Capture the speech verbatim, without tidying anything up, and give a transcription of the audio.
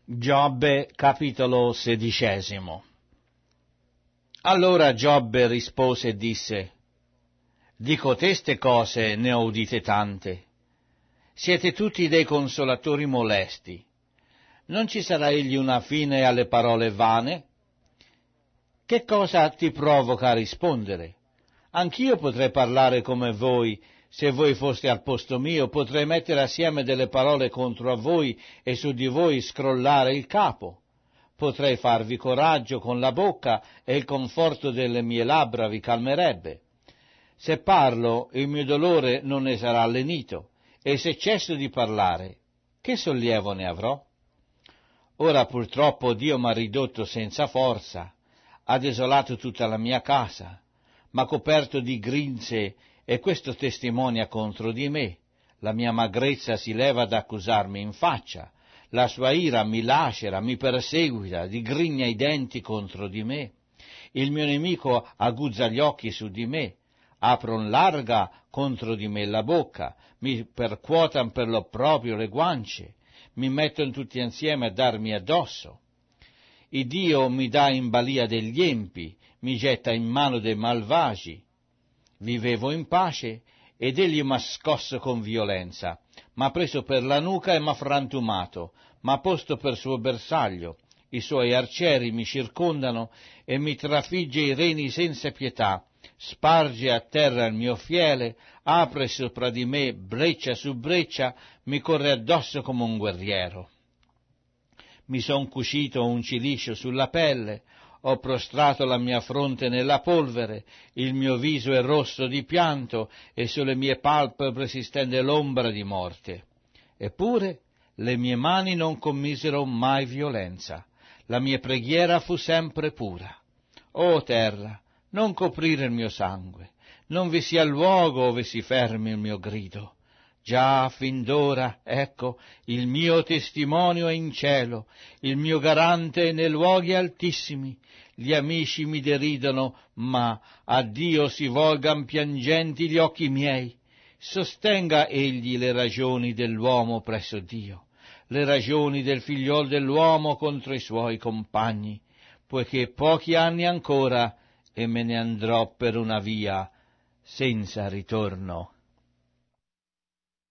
Giobbe capitolo sedicesimo. Allora Giobbe rispose e disse: di coteste cose ne ho udite tante. Siete tutti dei consolatori molesti. Non ci sarà egli una fine alle parole vane? Che cosa ti provoca a rispondere? Anch'io potrei parlare come voi. Se voi foste al posto mio, potrei mettere assieme delle parole contro a voi e su di voi scrollare il capo. Potrei farvi coraggio con la bocca e il conforto delle mie labbra vi calmerebbe. Se parlo, il mio dolore non ne sarà lenito, e se cesso di parlare, che sollievo ne avrò? Ora purtroppo Dio m'ha ridotto senza forza, ha desolato tutta la mia casa, m'ha coperto di grinze, e questo testimonia contro di me. La mia magrezza si leva ad accusarmi in faccia, la sua ira mi lacera, mi perseguita, digrigna i denti contro di me. Il mio nemico aguzza gli occhi su di me, apron larga contro di me la bocca, mi percuotan per l'opprobrio le guance, mi metton tutti insieme a darmi addosso. Il Dio mi dà in balia degli empi, mi getta in mano dei malvagi. Vivevo in pace, ed egli m'ha scosso con violenza, m'ha preso per la nuca e m'ha frantumato, m'ha posto per suo bersaglio, i suoi arcieri mi circondano e mi trafigge i reni senza pietà, sparge a terra il mio fiele, apre sopra di me breccia su breccia, mi corre addosso come un guerriero. Mi son cucito un cilicio sulla pelle, ho prostrato la mia fronte nella polvere, il mio viso è rosso di pianto e sulle mie palpebre si stende l'ombra di morte. Eppure le mie mani non commisero mai violenza, la mia preghiera fu sempre pura. O terra, non coprire il mio sangue, non vi sia luogo ove si fermi il mio grido. Già fin d'ora, ecco, il mio testimonio è in cielo, il mio garante è nei luoghi altissimi. Gli amici mi deridono, ma a Dio si volgan piangenti gli occhi miei. Sostenga egli le ragioni dell'uomo presso Dio, le ragioni del figliol dell'uomo contro i suoi compagni, poiché pochi anni ancora e me ne andrò per una via senza ritorno.